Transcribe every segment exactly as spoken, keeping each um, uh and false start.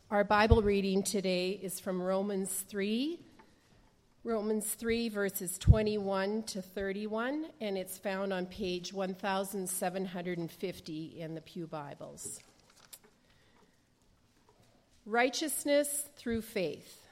Our Bible reading today is from Romans three, Romans three, verses twenty-one to thirty-one, and it's found on page one thousand seven hundred fifty in the Pew Bibles. Righteousness through faith.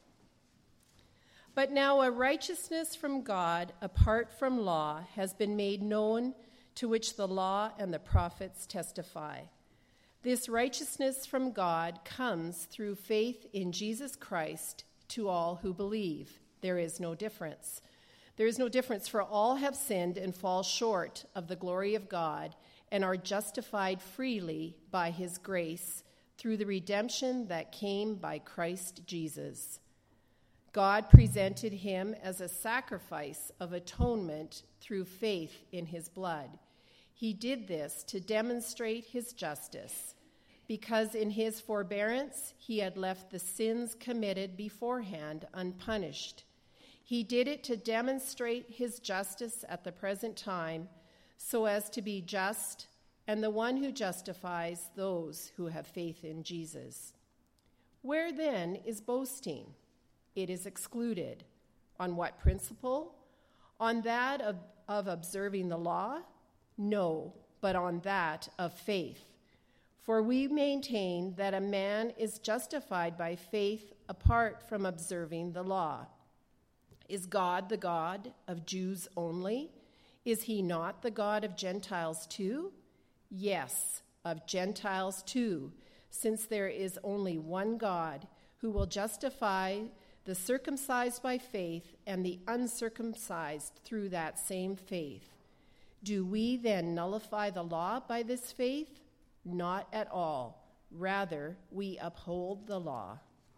But now a righteousness from God, apart from law, has been made known, to which the law and the prophets testify. This righteousness from God comes through faith in Jesus Christ to all who believe. There is no difference. There is no difference, for all have sinned and fall short of the glory of God and are justified freely by his grace through the redemption that came by Christ Jesus. God presented him as a sacrifice of atonement through faith in his blood. He did this to demonstrate his justice, because in his forbearance he had left the sins committed beforehand unpunished. He did it to demonstrate his justice at the present time, so as to be just and the one who justifies those who have faith in Jesus. Where then is boasting? It is excluded. On what principle? On that of, of observing the law? No, but on that of faith. For we maintain that a man is justified by faith apart from observing the law. Is God the God of Jews only? Is he not the God of Gentiles too? Yes, of Gentiles too, since there is only one God who will justify the circumcised by faith and the uncircumcised through that same faith. Do we then nullify the law by this faith? Not at all. Rather, we uphold the law.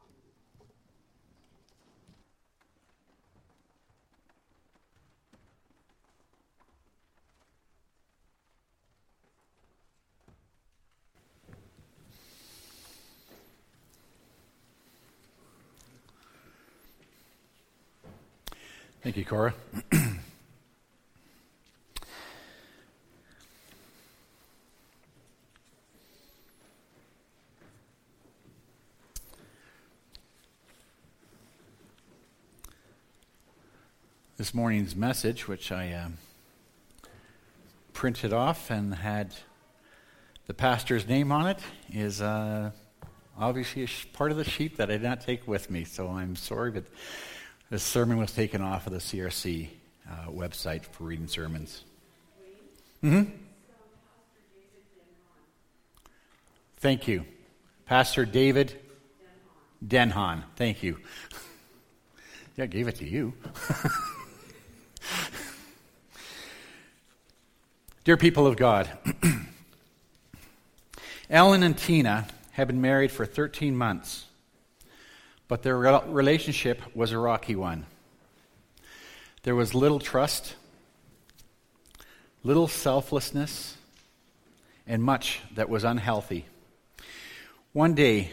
Thank you, Cora. This morning's message, which I um, printed off and had the pastor's name on it, is uh, obviously a sh- part of the sheet that I did not take with me, so I'm sorry, but this sermon was taken off of the C R C uh, website for reading sermons. Mm-hmm. Thank you. Pastor David Denhan. Thank you. Yeah, I gave it to you. Dear people of God, Ellen and Tina have been married for thirteen months, but their relationship was a rocky one. There was little trust, little selflessness, and much that was unhealthy. One day,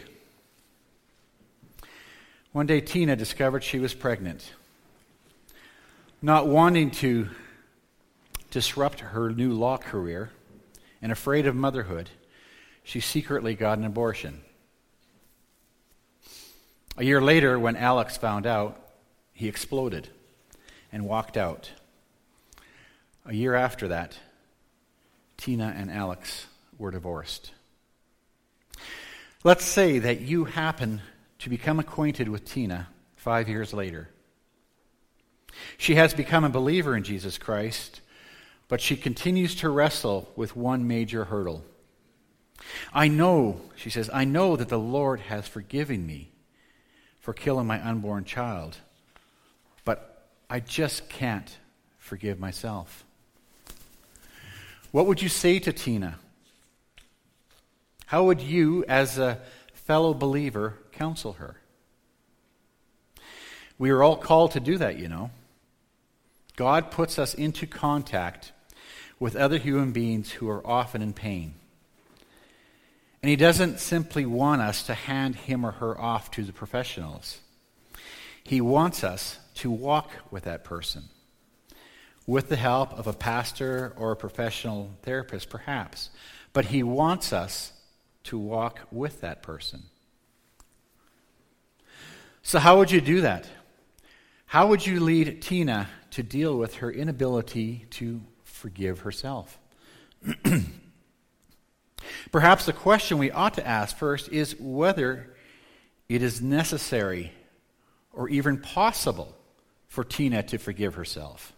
one day Tina discovered she was pregnant. Not wanting to disrupt her new law career and afraid of motherhood, she secretly got an abortion. A year later, when Alex found out, he exploded and walked out. A year after that, Tina and Alex were divorced. Let's say that you happen to become acquainted with Tina five years later. She has become a believer in Jesus Christ, but she continues to wrestle with one major hurdle. I know, she says, I know that the Lord has forgiven me for killing my unborn child, but I just can't forgive myself. What would you say to Tina? How would you, as a fellow believer, counsel her? We are all called to do that, you know. God puts us into contact with other human beings who are often in pain. And he doesn't simply want us to hand him or her off to the professionals. He wants us to walk with that person, with the help of a pastor or a professional therapist, perhaps. But he wants us to walk with that person, So how would you do that? How would you lead Tina to deal with her inability to forgive herself? Perhaps the question we ought to ask first is whether it is necessary or even possible for Tina to forgive herself.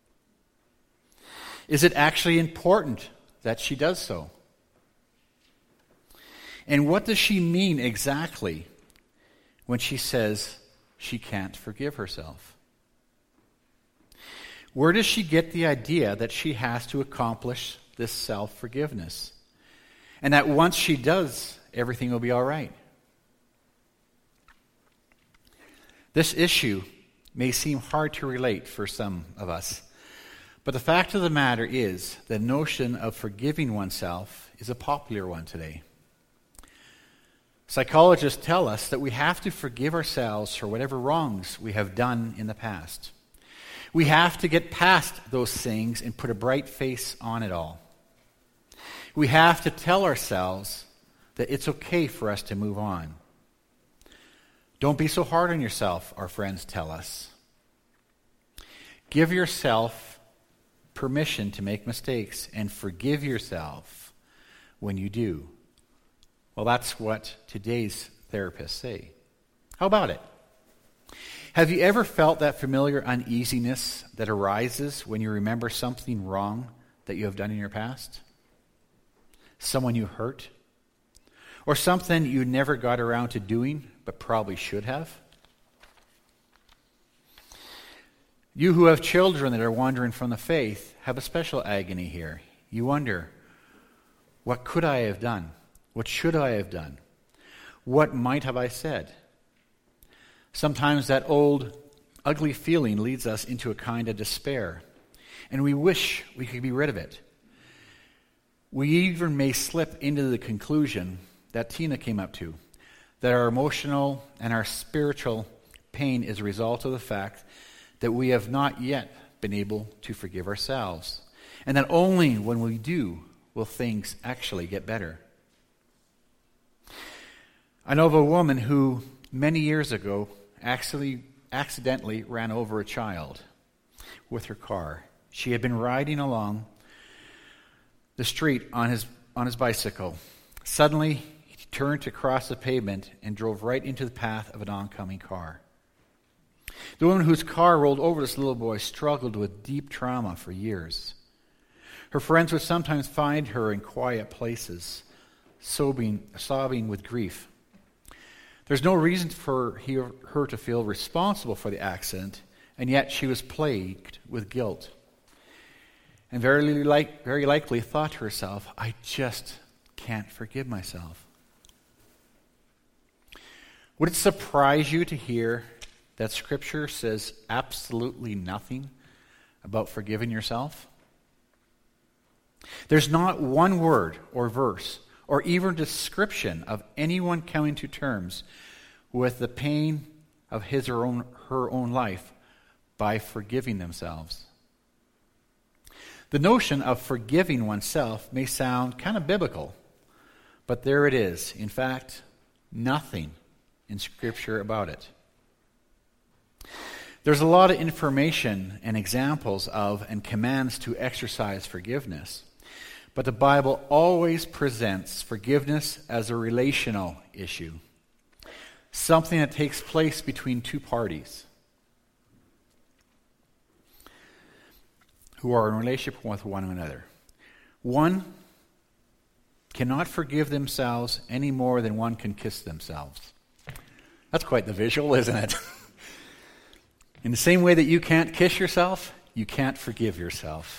Is it actually important that she does so? And what does she mean exactly when she says she can't forgive herself? Where does she get the idea that she has to accomplish this self-forgiveness? And that once she does, everything will be all right? This issue may seem hard to relate for some of us, but the fact of the matter is the notion of forgiving oneself is a popular one today. Psychologists tell us that we have to forgive ourselves for whatever wrongs we have done in the past. We have to get past those things and put a bright face on it all. We have to tell ourselves that it's okay for us to move on. Don't be so hard on yourself, our friends tell us. Give yourself permission to make mistakes and forgive yourself when you do. Well, that's what today's therapists say. How about it? Have you ever felt that familiar uneasiness that arises when you remember something wrong that you have done in your past? Someone you hurt? Or something you never got around to doing but probably should have? You who have children that are wandering from the faith have a special agony here. You wonder, what could I have done? What should I have done? What might have I said? Sometimes that old, ugly feeling leads us into a kind of despair, and we wish we could be rid of it. We even may slip into the conclusion that Tina came up to, that our emotional and our spiritual pain is a result of the fact that we have not yet been able to forgive ourselves, and that only when we do will things actually get better. I know of a woman who, many years ago, actually accidentally ran over a child with her car. She had been riding along the street on his on his bicycle. Suddenly, he turned to cross the pavement and drove right into the path of an oncoming car. The woman whose car rolled over this little boy struggled with deep trauma for years. Her friends would sometimes find her in quiet places, sobbing, sobbing with grief. There's no reason for he, her to feel responsible for the accident, and yet she was plagued with guilt. And very, like, very likely thought to herself, I just can't forgive myself. Would it surprise you to hear that Scripture says absolutely nothing about forgiving yourself? There's not one word or verse or even description of anyone coming to terms with the pain of his or own, her own life by forgiving themselves. The notion of forgiving oneself may sound kind of biblical, but there it is. In fact, nothing in Scripture about it. There's a lot of information and examples of and commands to exercise forgiveness. But the Bible always presents forgiveness as a relational issue, something that takes place between two parties who are in relationship with one another. One cannot forgive themselves any more than one can kiss themselves. That's quite the visual, isn't it? In the same way that you can't kiss yourself, you can't forgive yourself.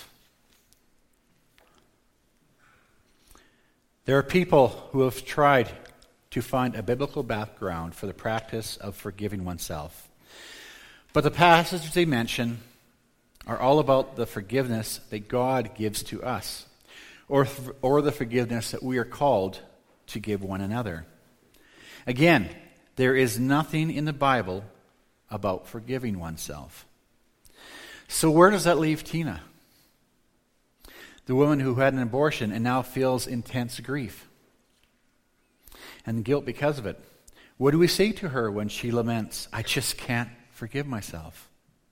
There are people who have tried to find a biblical background for the practice of forgiving oneself. But the passages they mention are all about the forgiveness that God gives to us, or, or the forgiveness that we are called to give one another. Again, there is nothing in the Bible about forgiving oneself. So where does that leave Tina? The woman who had an abortion and now feels intense grief and guilt because of it. What do we say to her when she laments, "I just can't forgive myself"?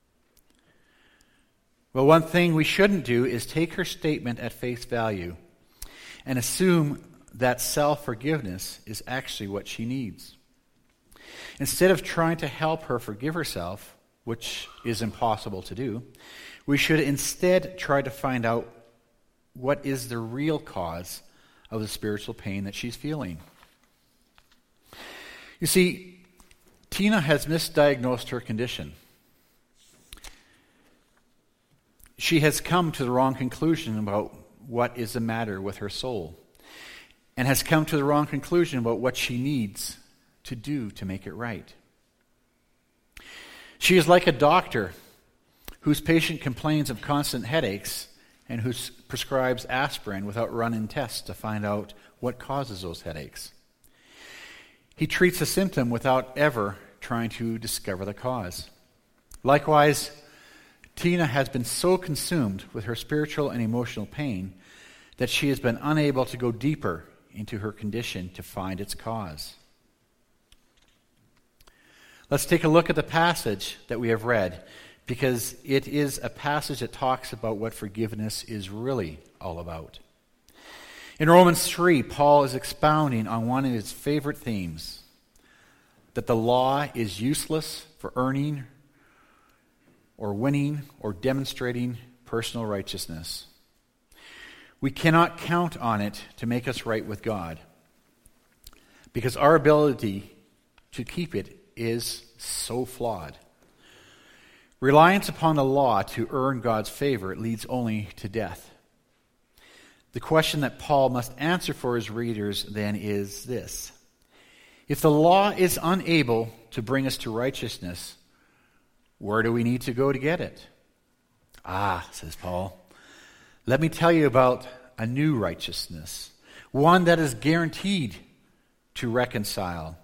Well, one thing we shouldn't do is take her statement at face value and assume that self-forgiveness is actually what she needs. Instead of trying to help her forgive herself, which is impossible to do, we should instead try to find out what is the real cause of the spiritual pain that she's feeling. You see, Tina has misdiagnosed her condition. She has come to the wrong conclusion about what is the matter with her soul, and has come to the wrong conclusion about what she needs to do to make it right. She is like a doctor whose patient complains of constant headaches and who prescribes aspirin without running tests to find out what causes those headaches. He treats the symptom without ever trying to discover the cause. Likewise, Tina has been so consumed with her spiritual and emotional pain that she has been unable to go deeper into her condition to find its cause. Let's take a look at the passage that we have read, because it is a passage that talks about what forgiveness is really all about. In Romans three, Paul is expounding on one of his favorite themes, that the law is useless for earning or winning or demonstrating personal righteousness. We cannot count on it to make us right with God, because our ability to keep it is so flawed. Reliance upon the law to earn God's favor leads only to death. The question that Paul must answer for his readers then is this: if the law is unable to bring us to righteousness, where do we need to go to get it? Ah, says Paul, let me tell you about a new righteousness, one that is guaranteed to reconcile.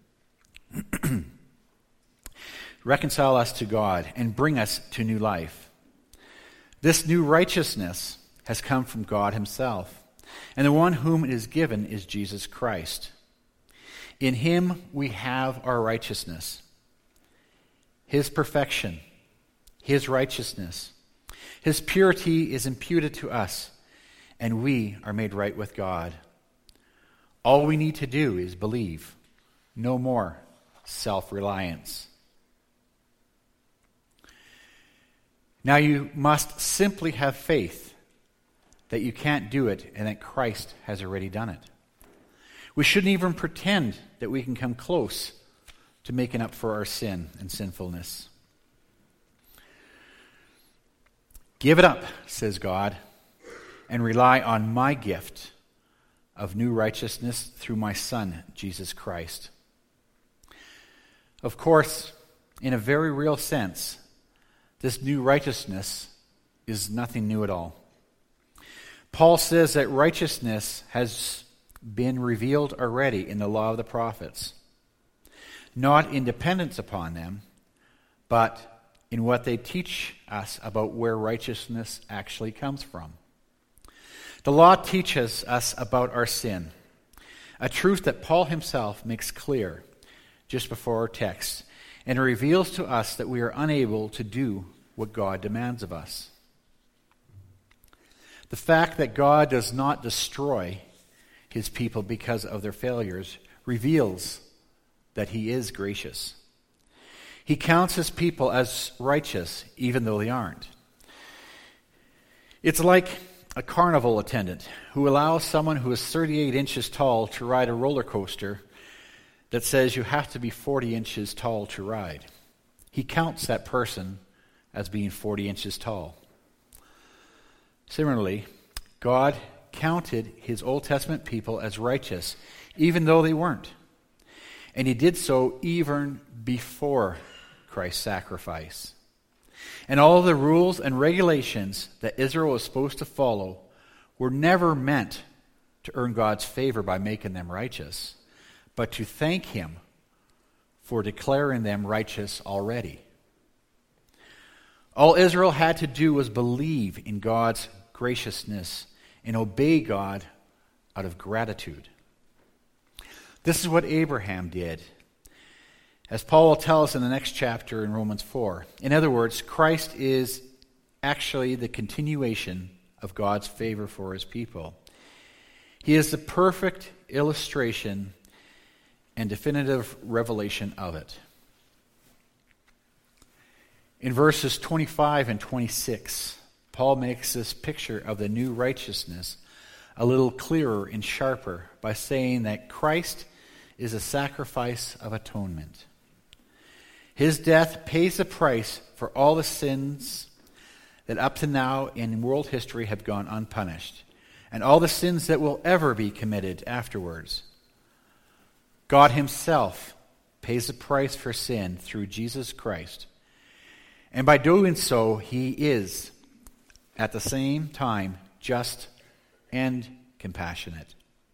Reconcile us to God and bring us to new life. This new righteousness has come from God himself, and the one whom it is given is Jesus Christ. In him we have our righteousness, his perfection, his righteousness. His purity is imputed to us, and we are made right with God. All we need to do is believe. No more self-reliance. Now you must simply have faith that you can't do it and that Christ has already done it. We shouldn't even pretend that we can come close to making up for our sin and sinfulness. Give it up, says God, and rely on my gift of new righteousness through my Son, Jesus Christ. Of course, in a very real sense, this new righteousness is nothing new at all. Paul says that righteousness has been revealed already in the law of the prophets, not in dependence upon them, but in what they teach us about where righteousness actually comes from. The law teaches us about our sin, a truth that Paul himself makes clear just before our text, and reveals to us that we are unable to do what God demands of us. The fact that God does not destroy his people because of their failures reveals that he is gracious. He counts his people as righteous even though they aren't. It's like a carnival attendant who allows someone who is thirty-eight inches tall to ride a roller coaster that says you have to be forty inches tall to ride. He counts that person as being forty inches tall. Similarly, God counted his Old Testament people as righteous, even though they weren't. And he did so even before Christ's sacrifice. And all the rules and regulations that Israel was supposed to follow were never meant to earn God's favor by making them righteous, but to thank him for declaring them righteous already. All Israel had to do was believe in God's graciousness and obey God out of gratitude. This is what Abraham did, as Paul will tell us in the next chapter in Romans four. In other words, Christ is actually the continuation of God's favor for his people. He is the perfect illustration and definitive revelation of it. In verses twenty-five and twenty-six, Paul makes this picture of the new righteousness a little clearer and sharper by saying that Christ is a sacrifice of atonement. His death pays the price for all the sins that up to now in world history have gone unpunished, and all the sins that will ever be committed afterwards. God himself pays the price for sin through Jesus Christ. And by doing so, he is, at the same time, just and compassionate.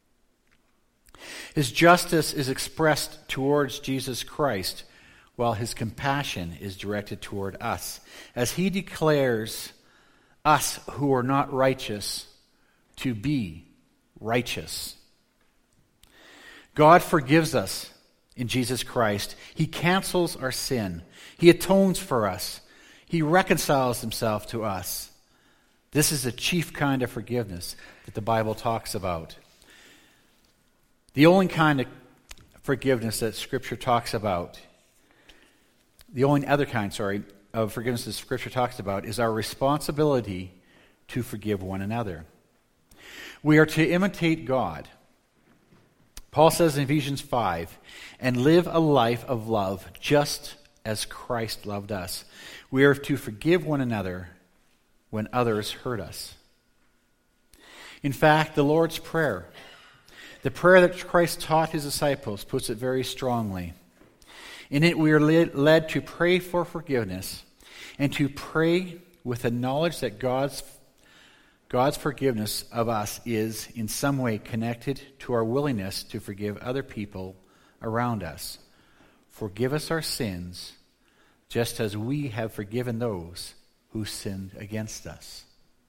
His justice is expressed towards Jesus Christ, while his compassion is directed toward us, as he declares us who are not righteous to be righteous. God forgives us in Jesus Christ. He cancels our sin. He atones for us. He reconciles himself to us. This is the chief kind of forgiveness that the Bible talks about. The only kind of forgiveness that Scripture talks about, the only other kind, sorry, of forgiveness that Scripture talks about is our responsibility to forgive one another. We are to imitate God. Paul says in Ephesians five, and live a life of love just as Christ loved us. We are to forgive one another when others hurt us. In fact, the Lord's Prayer, the prayer that Christ taught his disciples, puts it very strongly. In it, we are led to pray for forgiveness and to pray with the knowledge that God's, God's forgiveness of us is in some way connected to our willingness to forgive other people around us. Forgive us our sins, just as we have forgiven those who sinned against us.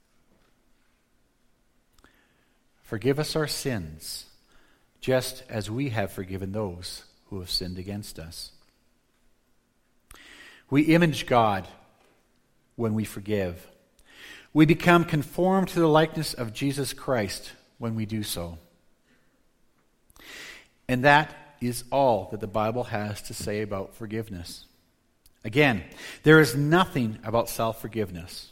Forgive us our sins, just as we have forgiven those who have sinned against us. We image God when we forgive. We become conformed to the likeness of Jesus Christ when we do so. And that is all that the Bible has to say about forgiveness. Again, there is nothing about self-forgiveness.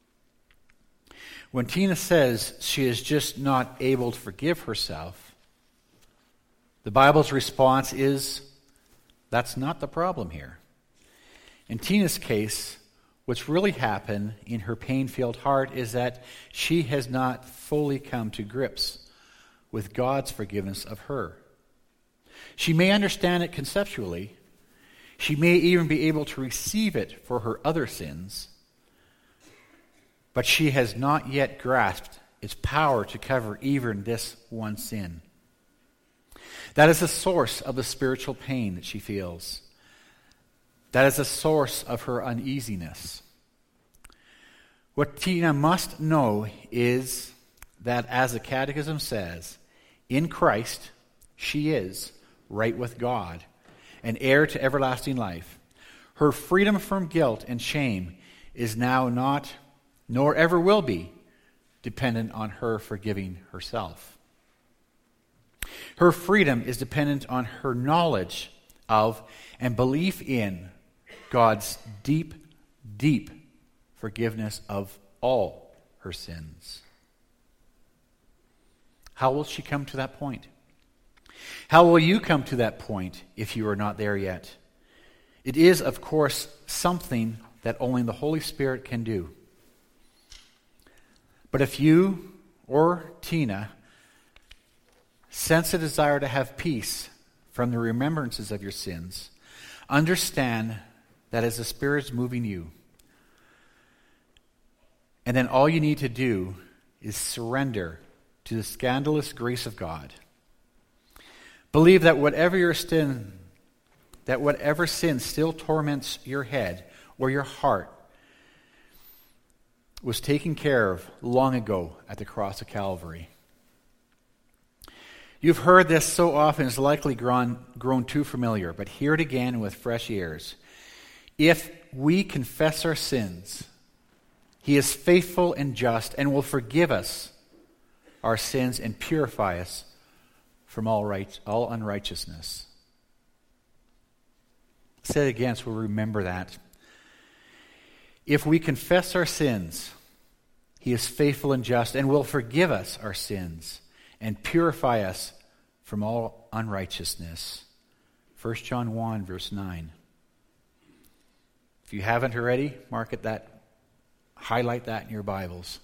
When Tina says she is just not able to forgive herself, the Bible's response is, that's not the problem here. In Tina's case, what's really happened in her pain-filled heart is that she has not fully come to grips with God's forgiveness of her. She may understand it conceptually. She may even be able to receive it for her other sins, but she has not yet grasped its power to cover even this one sin. That is the source of the spiritual pain that she feels. That is the source of her uneasiness. What Tina must know is that, as the Catechism says, in Christ she is right with God, an heir to everlasting life. Her freedom from guilt and shame is now not, nor ever will be, dependent on her forgiving herself. Her freedom is dependent on her knowledge of and belief in God's deep, deep forgiveness of all her sins. How will she come to that point? How will you come to that point if you are not there yet? It is, of course, something that only the Holy Spirit can do. But if you or Tina sense a desire to have peace from the remembrances of your sins, understand that as the Spirit is moving you, and then all you need to do is surrender to the scandalous grace of God. Believe that whatever your sin, that whatever sin still torments your head or your heart was taken care of long ago at the cross of Calvary. You've heard this so often it's likely grown, grown too familiar, but hear it again with fresh ears. If we confess our sins, he is faithful and just and will forgive us our sins and purify us from all right, all unrighteousness. Say it again so we'll remember that. If we confess our sins, he is faithful and just and will forgive us our sins and purify us from all unrighteousness. First John one, verse nine. If you haven't already, mark it that, highlight that in your Bibles.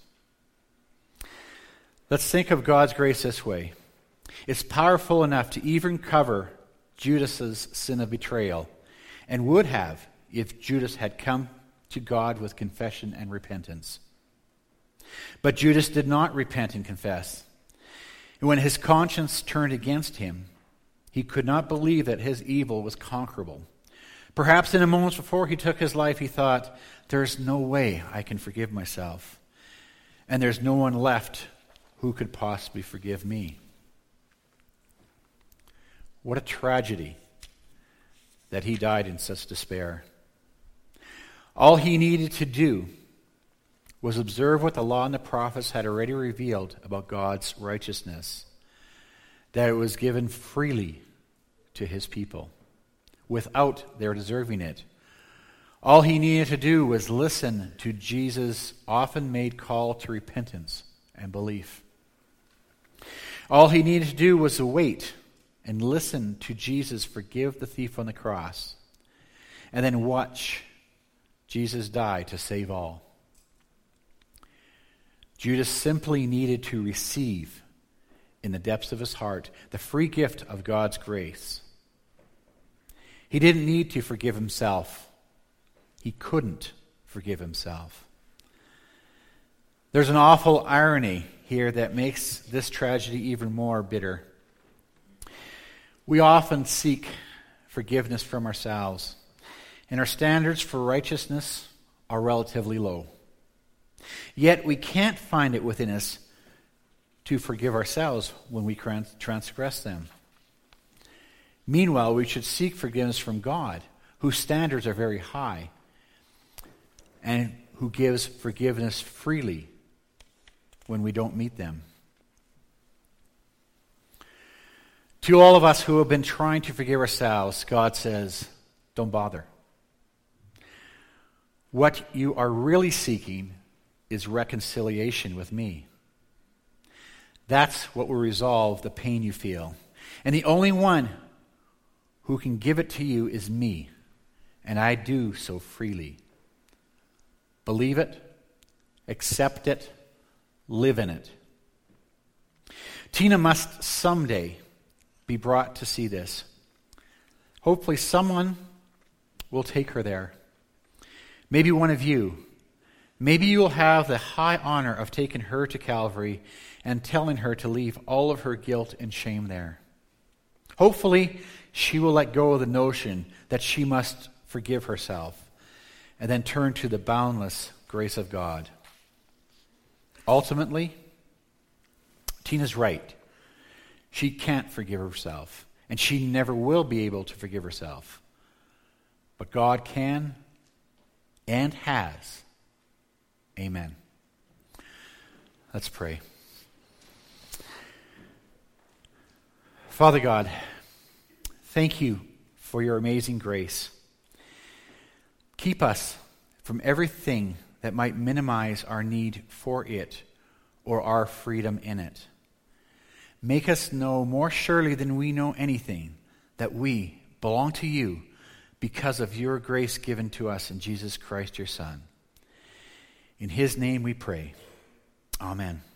Let's think of God's grace this way. It's powerful enough to even cover Judas's sin of betrayal, and would have if Judas had come to God with confession and repentance. But Judas did not repent and confess. And when his conscience turned against him, he could not believe that his evil was conquerable. Perhaps in the moments before he took his life, he thought, there's no way I can forgive myself. And there's no one left who could possibly forgive me. What a tragedy that he died in such despair. All he needed to do was observe what the law and the prophets had already revealed about God's righteousness, that it was given freely to his people, without their deserving it. All he needed to do was listen to Jesus' often made call to repentance and belief. All he needed to do was wait and listen to Jesus forgive the thief on the cross, and then watch Jesus die to save all. Judas simply needed to receive, in the depths of his heart, the free gift of God's grace. He didn't need to forgive himself. He couldn't forgive himself. There's an awful irony here that makes this tragedy even more bitter. We often seek forgiveness from ourselves, and our standards for righteousness are relatively low. Yet we can't find it within us to forgive ourselves when we transgress them. Meanwhile, we should seek forgiveness from God, whose standards are very high, and who gives forgiveness freely when we don't meet them. To all of us who have been trying to forgive ourselves, God says, don't bother. What you are really seeking is reconciliation with me. That's what will resolve the pain you feel. And the only one who can give it to you is me, and I do so freely. Believe it, accept it, live in it. Tina must someday be brought to see this. Hopefully someone will take her there. Maybe one of you. Maybe you will have the high honor of taking her to Calvary and telling her to leave all of her guilt and shame there. Hopefully she will let go of the notion that she must forgive herself and then turn to the boundless grace of God. Ultimately, Tina's right. She can't forgive herself, and she never will be able to forgive herself. But God can and has. Amen. Let's pray. Father God, thank you for your amazing grace. Keep us from everything that might minimize our need for it or our freedom in it. Make us know more surely than we know anything that we belong to you because of your grace given to us in Jesus Christ, your Son. In his name we pray. Amen.